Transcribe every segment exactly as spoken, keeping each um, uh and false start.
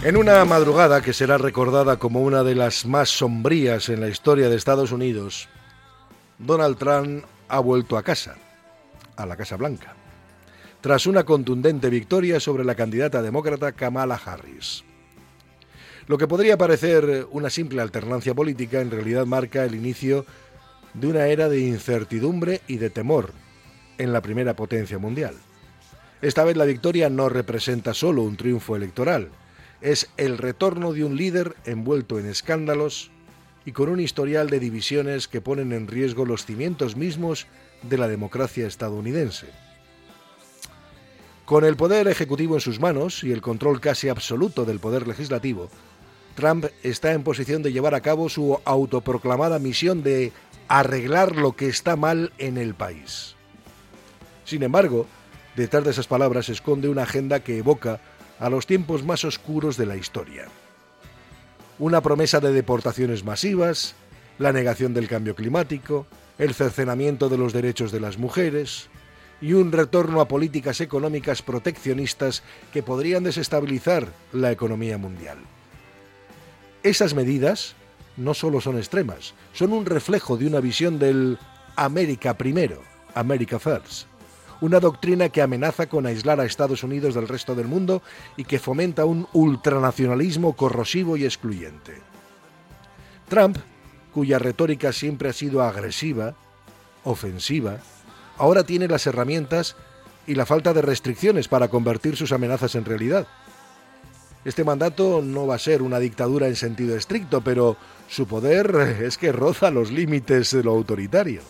En una madrugada que será recordada como una de las más sombrías en la historia de Estados Unidos, Donald Trump ha vuelto a casa, a la Casa Blanca, tras una contundente victoria sobre la candidata demócrata Kamala Harris. Lo que podría parecer una simple alternancia política en realidad marca el inicio de una era de incertidumbre y de temor en la primera potencia mundial. Esta vez la victoria no representa solo un triunfo electoral, es el retorno de un líder envuelto en escándalos y con un historial de divisiones que ponen en riesgo los cimientos mismos de la democracia estadounidense. Con el poder ejecutivo en sus manos y el control casi absoluto del poder legislativo, Trump está en posición de llevar a cabo su autoproclamada misión de arreglar lo que está mal en el país. Sin embargo, detrás de esas palabras se esconde una agenda que evoca a los tiempos más oscuros de la historia. Una promesa de deportaciones masivas, la negación del cambio climático, el cercenamiento de los derechos de las mujeres y un retorno a políticas económicas proteccionistas que podrían desestabilizar la economía mundial. Esas medidas no solo son extremas, son un reflejo de una visión del América primero, America First, una doctrina que amenaza con aislar a Estados Unidos del resto del mundo y que fomenta un ultranacionalismo corrosivo y excluyente. Trump, cuya retórica siempre ha sido agresiva, ofensiva, ahora tiene las herramientas y la falta de restricciones para convertir sus amenazas en realidad. Este mandato no va a ser una dictadura en sentido estricto, pero su poder es que roza los límites de lo autoritario.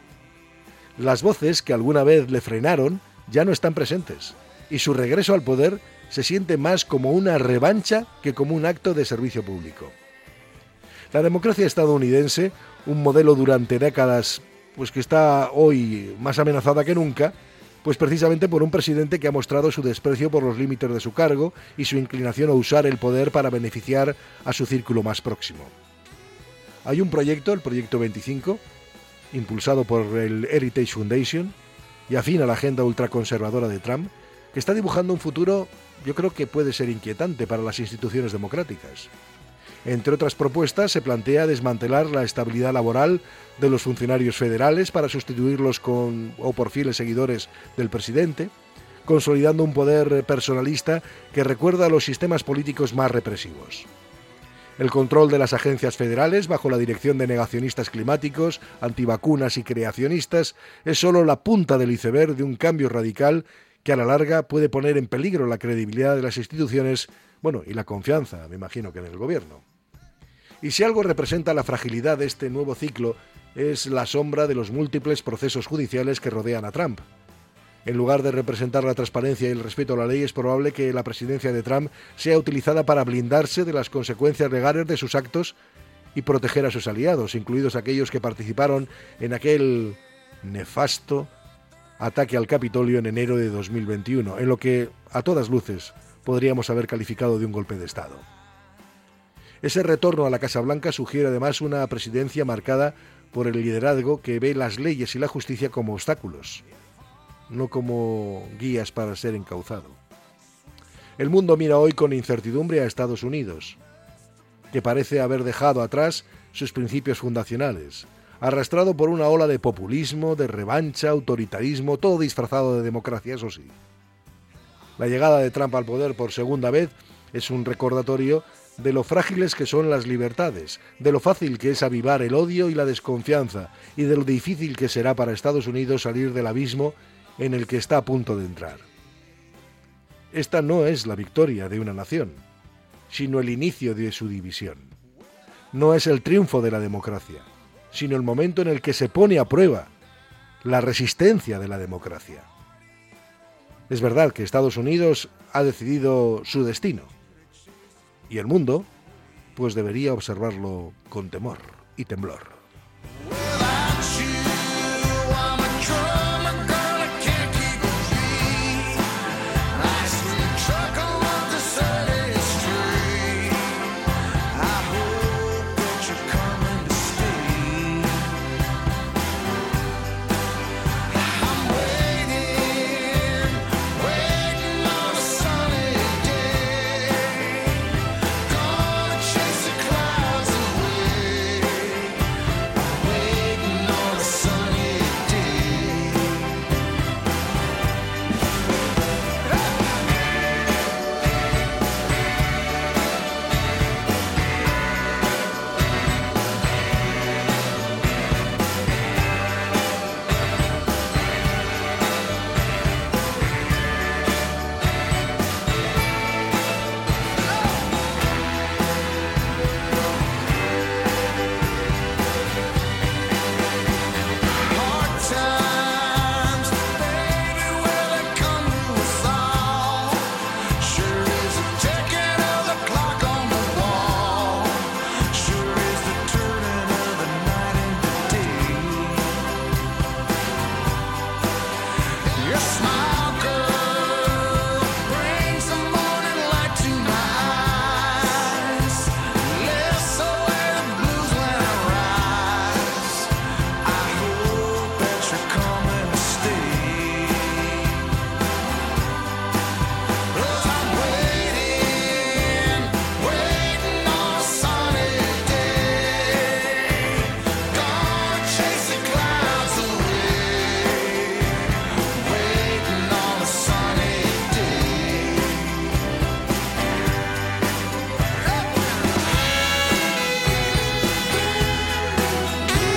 Las voces que alguna vez le frenaron ya no están presentes, y su regreso al poder se siente más como una revancha que como un acto de servicio público. La democracia estadounidense, un modelo durante décadas, pues que está hoy más amenazada que nunca, pues precisamente por un presidente que ha mostrado su desprecio por los límites de su cargo y su inclinación a usar el poder para beneficiar a su círculo más próximo. Hay un proyecto, el Proyecto veinticinco, impulsado por el Heritage Foundation y afín a la agenda ultraconservadora de Trump, que está dibujando un futuro, yo creo que puede ser inquietante para las instituciones democráticas. Entre otras propuestas, se plantea desmantelar la estabilidad laboral de los funcionarios federales para sustituirlos con o por fieles seguidores del presidente, consolidando un poder personalista que recuerda a los sistemas políticos más represivos. El control de las agencias federales, bajo la dirección de negacionistas climáticos, antivacunas y creacionistas, es solo la punta del iceberg de un cambio radical que a la larga puede poner en peligro la credibilidad de las instituciones, bueno, y la confianza, me imagino que en el gobierno. Y si algo representa la fragilidad de este nuevo ciclo, es la sombra de los múltiples procesos judiciales que rodean a Trump. En lugar de representar la transparencia y el respeto a la ley, es probable que la presidencia de Trump sea utilizada para blindarse de las consecuencias legales de sus actos y proteger a sus aliados, incluidos aquellos que participaron en aquel nefasto ataque al Capitolio en enero de dos mil veintiuno, en lo que, a todas luces, podríamos haber calificado de un golpe de Estado. Ese retorno a la Casa Blanca sugiere además una presidencia marcada por el liderazgo que ve las leyes y la justicia como obstáculos, no como guías para ser encauzado. El mundo mira hoy con incertidumbre a Estados Unidos, que parece haber dejado atrás sus principios fundacionales, arrastrado por una ola de populismo, de revancha, autoritarismo, todo disfrazado de democracia, eso sí. La llegada de Trump al poder por segunda vez es un recordatorio de lo frágiles que son las libertades, de lo fácil que es avivar el odio y la desconfianza, y de lo difícil que será para Estados Unidos salir del abismo en el que está a punto de entrar. Esta no es la victoria de una nación, sino el inicio de su división. No es el triunfo de la democracia, sino el momento en el que se pone a prueba la resistencia de la democracia. Es verdad que Estados Unidos ha decidido su destino, y el mundo, pues debería observarlo con temor y temblor.